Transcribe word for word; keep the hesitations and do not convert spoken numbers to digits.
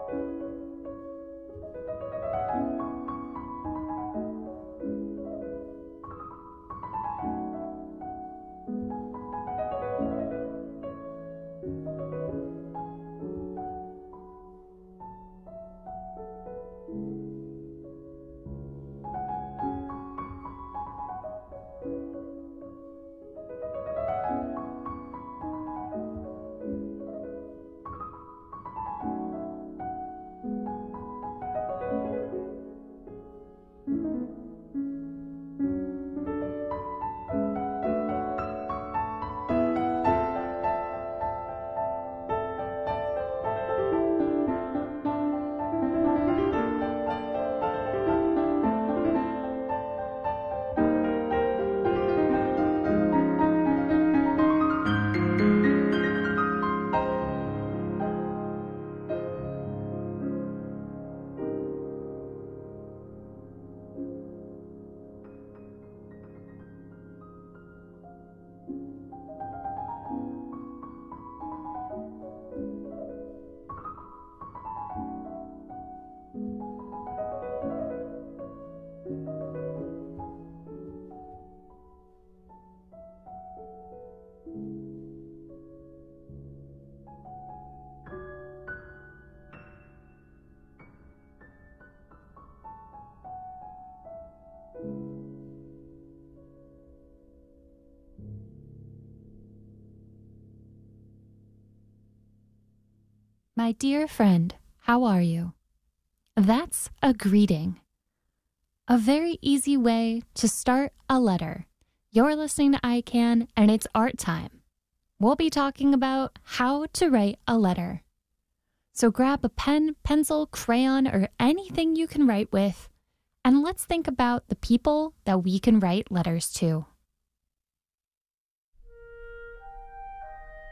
My dear friend, how are you? That's a greeting. A very easy way to start a letter. You're listening to I Can, and it's art time. We'll be talking about how to write a letter. So grab a pen, pencil, crayon, or anything you can write with, and let's think about the people that we can write letters to.